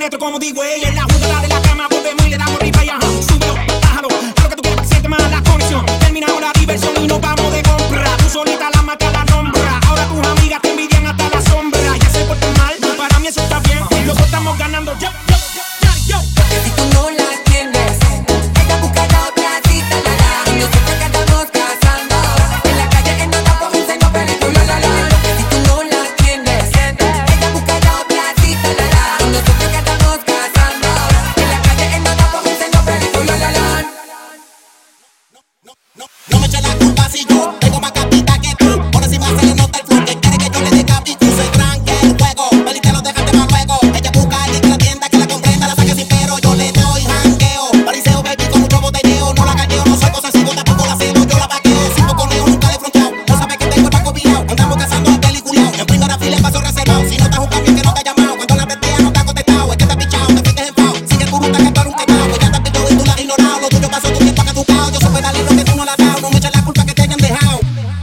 esto como digo, ella es la jugada de la cama, volvemos y le damos ripa y ajá. Súbelo, bájalo, haz lo que tú quieras para que siente más la conexión. Terminamos la diversión y nos vamos de compra. Tú solita la mata la nombra. Ahora tus amigas te envidian hasta la sombra. Ya se portan mal, para mí eso está bien. Los dos estamos ganando, yo. Porque si tú no la tienes, ella buscará otra cita, la la. Y nosotros que andamos cazando en la calle en otra provincia y no película, la la. Porque si tú no la tienes, ella buscará otra cita, la la. Y nosotros que andamos cazando en la calle en otra provincia y no película, la la. No me eches la culpa si yo tengo más capita que tú. Por encima se le nota el flow que quiere que yo le dé cap y tú se tranque el juego. Peli te lo dejaste más luego. Ella busca a alguien que la atienda, que la comprenda, la saque sin pero. Yo le doy jangueo, pariseo baby con mucho botelleo. No la galleo, no soy posesivo, tampoco la celo, yo la vaqueo. Cinco conejos nunca de fronteado, no sabe que tengo el banco virado. Andamos cazando en peliculeado, en primera fila el paso reservado. Si no estás un cambio que no te ha llamado, cuando la testea no te ha contestado. Es que te ha pichado, te fuiste en pao. Sigue el burro, te que tú eres un quemado. Ella te pilló y tú la has ignorado. Lo tuyo pasó tu tiempo acá caducado. Yo supe darle lo que tú no la has dado. No me eches la culpa que te hayan dejado.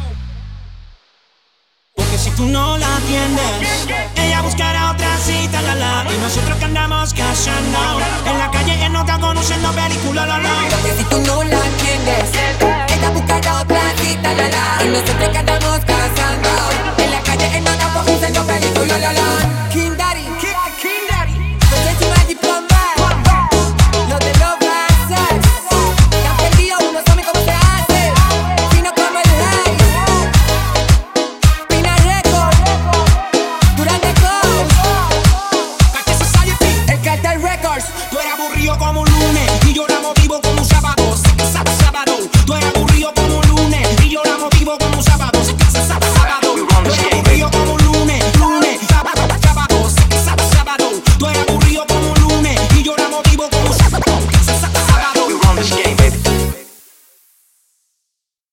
Porque si tú no la atiendes, ella buscará otra cita, la la. Y nosotros que andamos cazando en la calle en otra conociendo película, la la. Porque si tú no la tienes, ella buscará otra cita, la la. Y nosotros que andamos